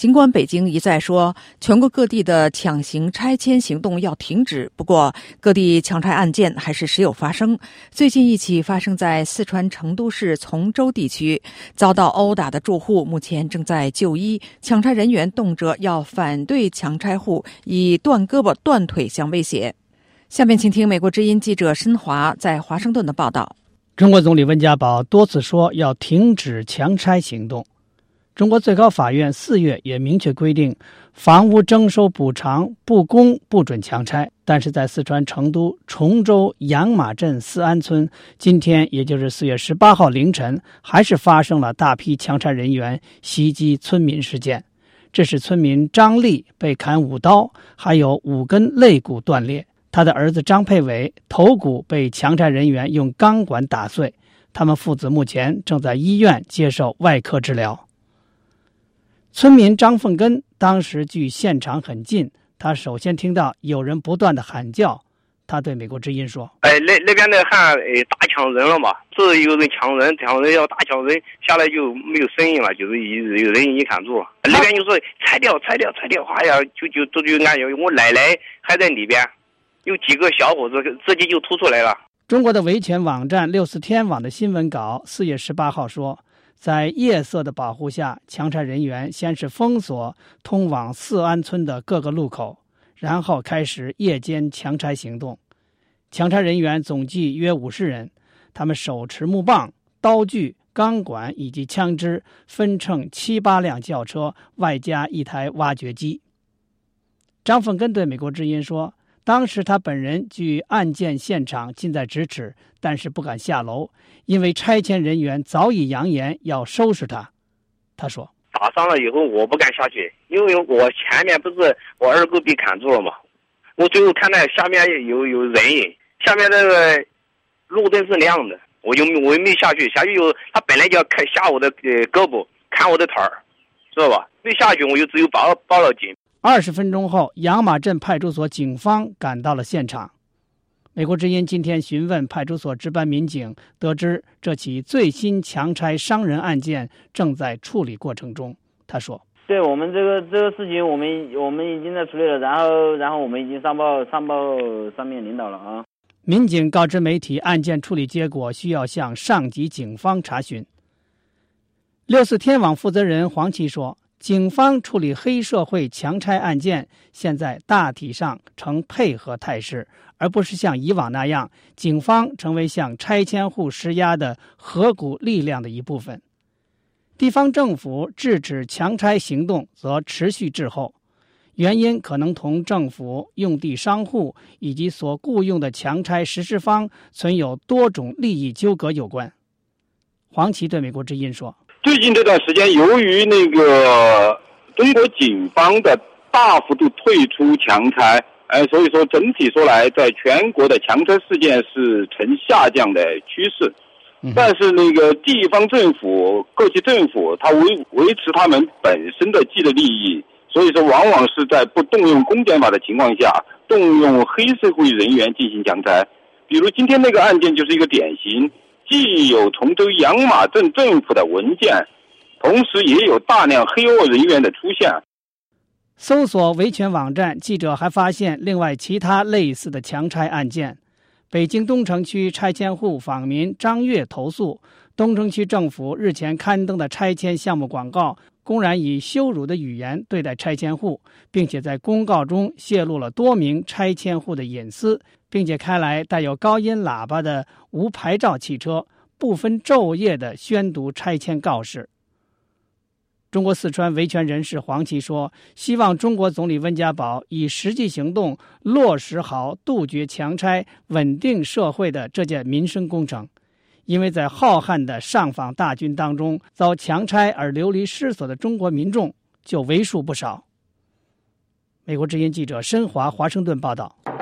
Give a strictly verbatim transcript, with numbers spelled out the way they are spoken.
尽管北京一再说全国各地的强行拆迁行动要停止，不过各地强拆案件还是时有发生。最近一起发生在四川成都市从州地区，遭到殴打的住户目前正在就医，强拆人员动辄要反对强拆户以断胳膊断腿相威胁。下面请听美国之音记者申华在华盛顿的报道。 中国总理温家宝多次说要停止强拆行动。中国最高法院四月也明确规定，房屋征收补偿不公不准强拆。但是在四川成都崇州杨马镇四安村，今天也就是四月十八号凌晨，还是发生了大批强拆人员袭击村民事件。这是村民张丽被砍五刀，还有五根肋骨断裂。他的儿子张佩伟头骨被强拆人员用钢管打碎，他们父子目前正在医院接受外科治疗。村民张凤根当时距现场很近，他首先听到有人不断的喊叫，他对美国之音说：“ 哎，那那边的喊哎打枪人了嘛，只有人抢人，抢人要打枪人，下来就没有声音了，就是有有人一看住，那边就说拆掉拆掉拆掉，哎呀，就就就就俺我奶奶还在里边，有几个小伙子直接就突出来了。” 中国的维权网站六四天网的新闻稿四月十八号说，在夜色的保护下，强拆人员先是封锁通往四安村的各个路口，然后开始夜间强拆行动。强拆人员总计约五十人，他们手持木棒、刀具、钢管以及枪支，分乘七八辆轿车，外加一台挖掘机。张凤根对美国之音说，当时他本人距案件现场近在咫尺，但是不敢下楼，因为拆迁人员早已扬言要收拾他。他说：“ 打伤了以后，我不敢下去，因为我前面不是我二哥被砍住了嘛，我最后看到下面有有人影，下面那个路灯是亮的，我就我也没下去，下去以后他本来就要开下我的呃胳膊，砍我的腿儿，知道吧？没下去，我就只有报报了警。” 二十分钟后，杨马镇派出所警方赶到了现场。美国之音今天询问派出所值班民警，得知这起最新强拆伤人案件正在处理过程中。他说：“ 对我们这个这个事情，我们我们已经在处理了，然后然后我们已经上报上报上面领导了啊。” 民警告知媒体，案件处理结果需要向上级警方查询。六四天网负责人黄奇说，警方处理黑社会强拆案件现在大体上呈配合态势，而不是像以往那样警方成为向拆迁户施压的合股力量的一部分。地方政府制止强拆行动则持续滞后，原因可能同政府、用地商户以及所雇用的强拆实施方存有多种利益纠葛有关。黄奇对美国之音说， 最近这段时间，由于那个中国警方的大幅度退出强拆，呃，所以说整体说来，在全国的强拆事件是呈下降的趋势。但是那个地方政府、各级政府，它维维持他们本身的既得利益，所以说往往是在不动用公检法的情况下，动用黑社会人员进行强拆。比如今天那个案件就是一个典型。既有崇州杨马镇政府的文件，同时也有大量黑恶人员的出现。 搜索维权网站，记者还发现另外其他类似的强拆案件。北京东城区拆迁户访民张月投诉，东城区政府日前刊登的拆迁项目广告公然以羞辱的语言对待拆迁户，并且在公告中泄露了多名拆迁户的隐私，并且开来带有高音喇叭的无牌照汽车，不分昼夜地宣读拆迁告示。中国四川维权人士黄奇说，希望中国总理温家宝以实际行动落实好杜绝强拆、稳定社会的这件民生工程。因为在浩瀚的上访大军当中，遭强拆而流离失所的中国民众就为数不少。美国之音记者申华华盛顿报道。